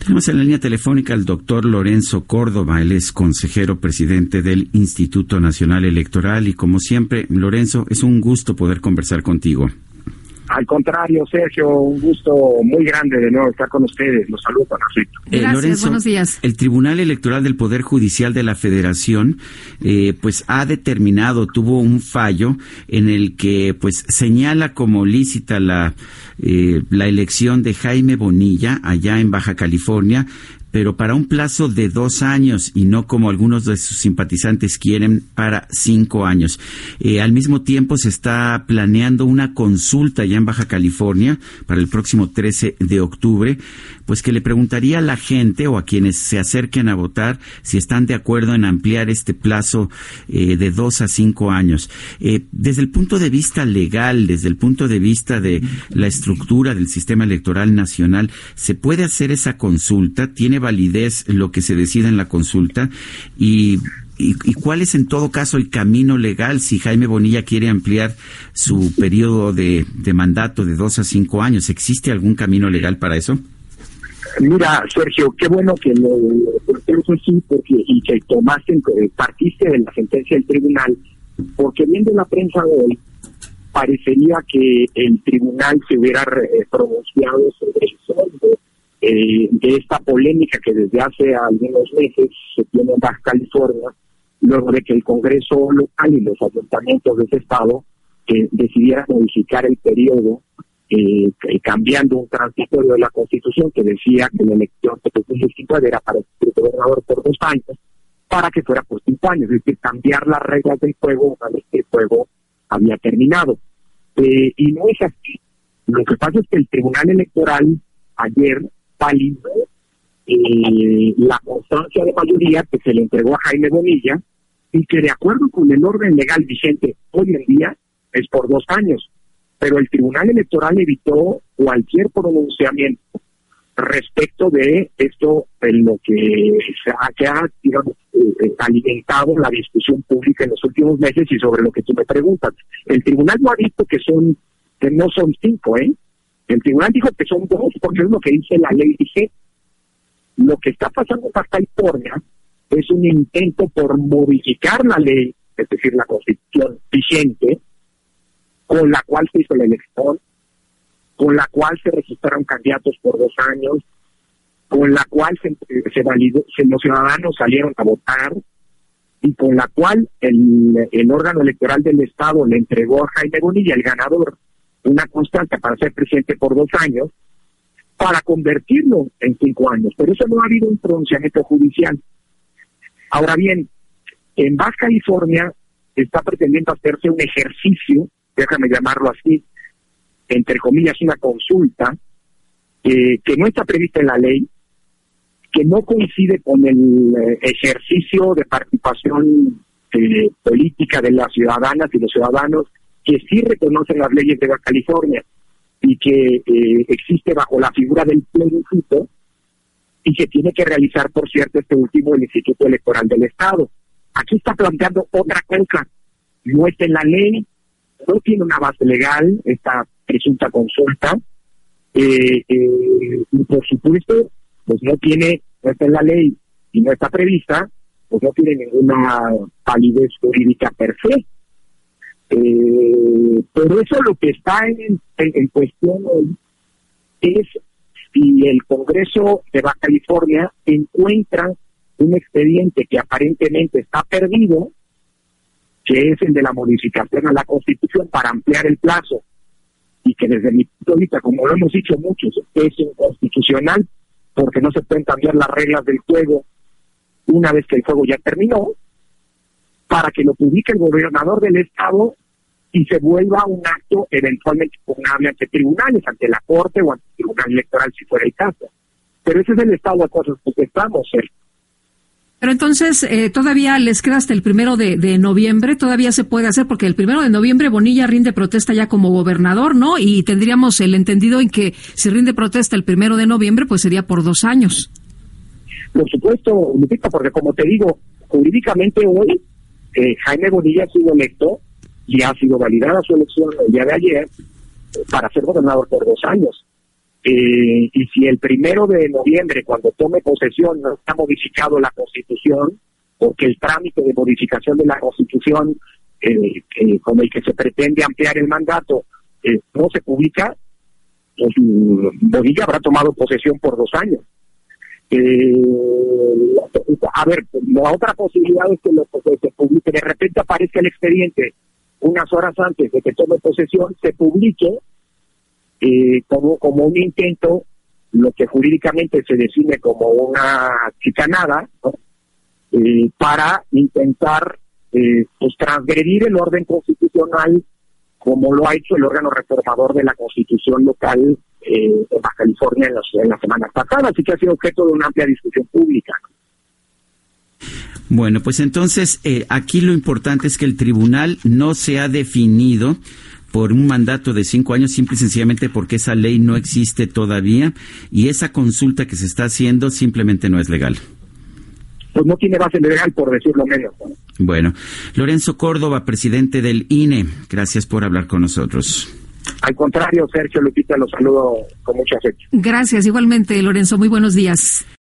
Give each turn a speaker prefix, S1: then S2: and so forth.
S1: Tenemos en la línea telefónica al doctor Lorenzo Córdoba. Él es consejero presidente del Instituto Nacional Electoral y, como siempre, Lorenzo, es un gusto poder conversar contigo.
S2: Al contrario, Sergio, un gusto muy grande de nuevo estar con ustedes. Los saludo con afecto.
S3: Gracias,
S1: Lorenzo,
S3: buenos días.
S1: El Tribunal Electoral del Poder Judicial de la Federación pues ha determinado, tuvo un fallo en el que pues señala como lícita la elección de Jaime Bonilla allá en Baja California, pero para un plazo de 2 años y no como algunos de sus simpatizantes quieren, para 5 años. Al mismo tiempo se está planeando una consulta ya en Baja California para el próximo 13 de octubre, pues que le preguntaría a la gente o a quienes se acerquen a votar si están de acuerdo en ampliar este plazo de 2 a 5 años. Desde el punto de vista legal, desde el punto de vista de la estructura del sistema electoral nacional, ¿se puede hacer esa consulta? ¿Tiene validez lo que se decida en la consulta? ¿Y cuál es en todo caso el camino legal si Jaime Bonilla quiere ampliar su periodo de mandato de 2 a 5 años? ¿Existe algún camino legal para eso?
S2: Mira, Sergio, qué bueno que lo sí, porque y que partiste de la sentencia del tribunal, porque viendo la prensa hoy, parecería que el tribunal se hubiera pronunciado sobre el fondo de esta polémica que desde hace algunos meses se tiene en Baja California, luego de que el Congreso local y los ayuntamientos de ese estado decidieran modificar el periodo, cambiando un transitorio de la Constitución que decía que la elección de 2019 era para el gobernador por 2 años, para que fuera por 5 años, es decir, cambiar las reglas del juego una vez que el juego había terminado. Y no es así. Lo que pasa es que el Tribunal Electoral ayer validó la constancia de mayoría que se le entregó a Jaime Bonilla y que, de acuerdo con el orden legal vigente hoy en día, es por 2 años. Pero el Tribunal Electoral evitó cualquier pronunciamiento respecto de esto, en lo que ha digamos, alimentado la discusión pública en los últimos meses y sobre lo que tú me preguntas. El tribunal no ha visto que no son 5, El tribunal dijo que son 2 porque es lo que dice la ley vigente. Lo que está pasando en Baja California es un intento por modificar la ley, es decir, la Constitución vigente, con la cual se hizo la elección, con la cual se registraron candidatos por 2 años, con la cual se validó, los ciudadanos salieron a votar, y con la cual el órgano electoral del Estado le entregó a Jaime Bonilla, el ganador, una constancia para ser presidente por 2 años, para convertirlo en 5 años. Pero eso no ha habido un pronunciamiento judicial. Ahora bien, en Baja California está pretendiendo hacerse un ejercicio, déjame llamarlo así, entre comillas, una consulta, que no está prevista en la ley, que no coincide con el ejercicio de participación política de las ciudadanas y los ciudadanos que sí reconocen las leyes de Baja California y que existe bajo la figura del plebiscito y que tiene que realizar, por cierto, este último, el Instituto Electoral del Estado. Aquí está planteando otra cosa, no está en la ley, no tiene una base legal esta presunta consulta, y por supuesto, pues no está en la ley y no está prevista, pues no tiene ninguna validez jurídica per se. Pero eso lo que está en cuestión hoy es si el Congreso de Baja California encuentra un expediente que aparentemente está perdido, que es el de la modificación a la Constitución para ampliar el plazo, y que desde mi punto de vista, como lo hemos dicho muchos, es inconstitucional porque no se pueden cambiar las reglas del juego una vez que el juego ya terminó, para que lo publique el gobernador del Estado y se vuelva un acto eventualmente impugnable ante tribunales, ante la Corte o ante el Tribunal Electoral si fuera el caso. Pero ese es el estado de cosas que estamos, Sergio.
S3: Pero entonces, todavía les queda hasta el 1 de noviembre, todavía se puede hacer, porque el 1 de noviembre Bonilla rinde protesta ya como gobernador, ¿no? Y tendríamos el entendido en que si rinde protesta el 1 de noviembre, pues sería por 2 años.
S2: Por supuesto, Lupita, porque como te digo, jurídicamente hoy Jaime Bonilla ha sido electo y ha sido validada su elección el día de ayer para ser gobernador por 2 años. y si el 1 de noviembre, cuando tome posesión, no está modificado la Constitución, porque el trámite de modificación de la Constitución con el que se pretende ampliar el mandato no se publica, pues Bonilla habrá tomado posesión por 2 años. A ver, la otra posibilidad es que se publique, de repente aparezca el expediente unas horas antes de que tome posesión, se publique como un intento, lo que jurídicamente se define como una chicanada, ¿no? Para intentar pues transgredir el orden constitucional, como lo ha hecho el órgano reformador de la Constitución local de Baja California en las semanas pasadas, así que ha sido objeto de una amplia discusión pública.
S1: Bueno, pues entonces aquí lo importante es que el tribunal no se ha definido por un mandato de 5 años, simple y sencillamente porque esa ley no existe todavía y esa consulta que se está haciendo simplemente no es legal.
S2: Pues no tiene base legal, por decirlo menos.
S1: Bueno, Lorenzo Córdoba, presidente del INE, gracias por hablar con nosotros.
S2: Al contrario, Sergio, Lupita, los saludo con mucho afecto.
S3: Gracias, igualmente, Lorenzo, muy buenos días.